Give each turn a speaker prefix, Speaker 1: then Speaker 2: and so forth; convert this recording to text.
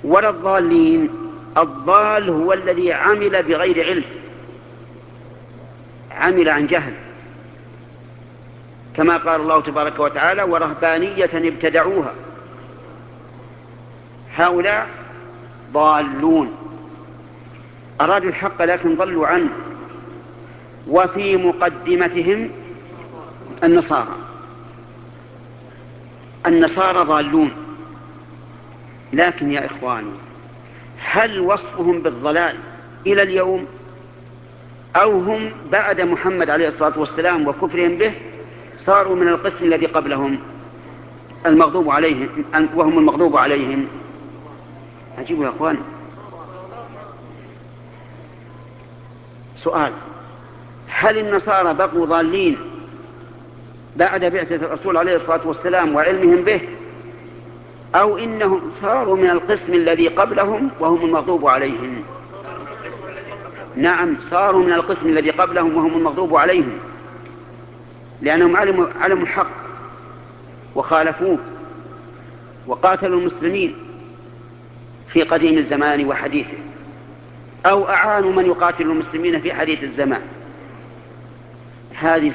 Speaker 1: ولا الضالين. الضال هو الذي عمل بغير علم، عمل عن جهل، كما قال الله تبارك وتعالى: ورهبانية ابتدعوها. هؤلاء ضالون، أرادوا الحق لكن ضلوا عنه. وفي مقدمتهم النصارى ضالون. لكن يا إخواني، هل وصفهم بالضلال إلى اليوم، أو هم بعد محمد عليه الصلاة والسلام وكفرهم به صاروا من القسم الذي قبلهم المغضوب عليهم، وهم المغضوب عليهم؟ عجيب يا أخواني. سؤال: هل النصارى بقوا ضالين بعد بعثة الرسول عليه الصلاة والسلام وعلمهم به، أو إنهم صاروا من القسم الذي قبلهم وهم المغضوب عليهم؟ نعم، صاروا من القسم الذي قبلهم وهم المغضوب عليهم، لأنهم علموا الحق وخالفوه وقاتلوا المسلمين في قديم الزمان وحديثه، أو أعانوا من يقاتل المسلمين في حديث الزمان. هذه